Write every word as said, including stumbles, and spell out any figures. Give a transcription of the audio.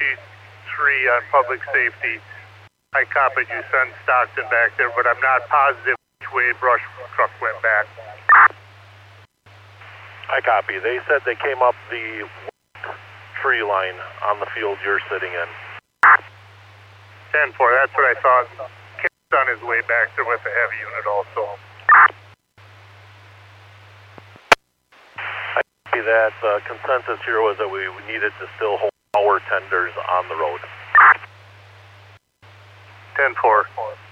sheet three on public safety. I copied you send Stockton back there, but I'm not positive which way brush truck went back. I copy. They said they came up the tree line on the field you're sitting in. ten four, that's what I thought. Kent's on his way back there with a heavy unit also. I copy that. The consensus here was that we needed to still hold our tenders on the road. ten four.